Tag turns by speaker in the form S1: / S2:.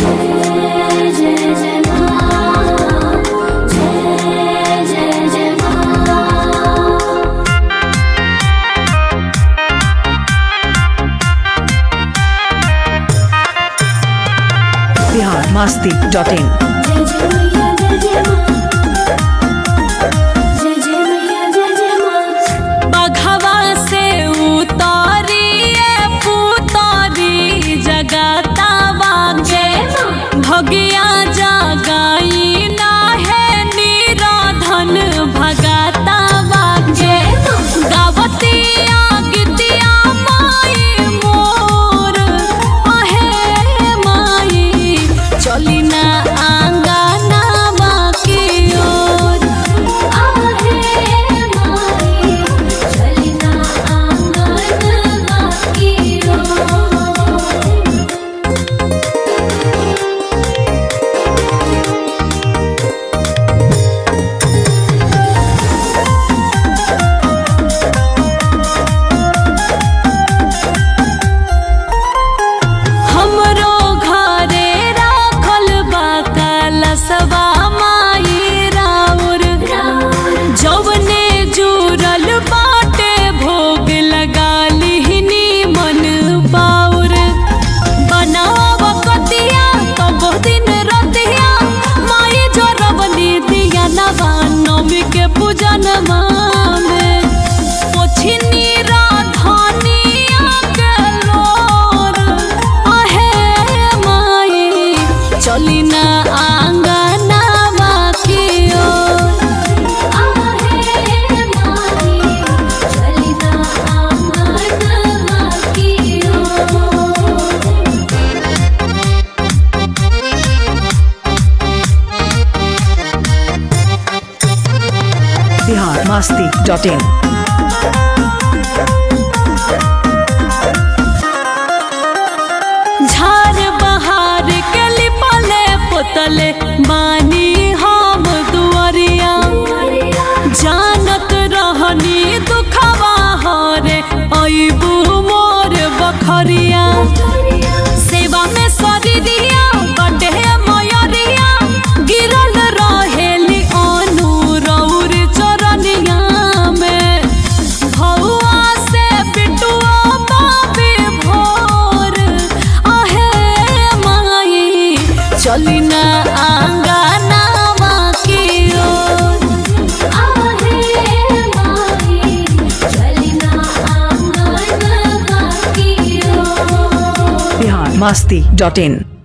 S1: biharmasti.in
S2: बघवा से उतारिए पुतारी जगता बागे भगिया जगाई ना है निराधन भगता बागे गावतिया गितिया माई मोर आहे माई चली ना आंगना बाकी ओर हमरो घरे राखल बा कलशवा माई राउर जौने जुरल बाटे भोग लगा लिहनी मन बाउर बनाव कतिया तब दिन रतिया माई जोरवनी दिया नवा नवमी के पूजन में पोछनी राधानिया के लोर आहे माई चली ना आंगना बाकी ओर
S1: biharmasti.in
S2: झार बहार के लिपले पोतले बानी हम दुआरिया जानत रहनी दुखवा हरे अइबू मोर बखरिया सेवा में शरीरिया बड़े मयरिया गिरल रहेली अनु रौर चरनिया में भौआ से बिटुआ बाबे भोर आहे माई चली ना आंगना बाकी ओर
S1: biharmasti.in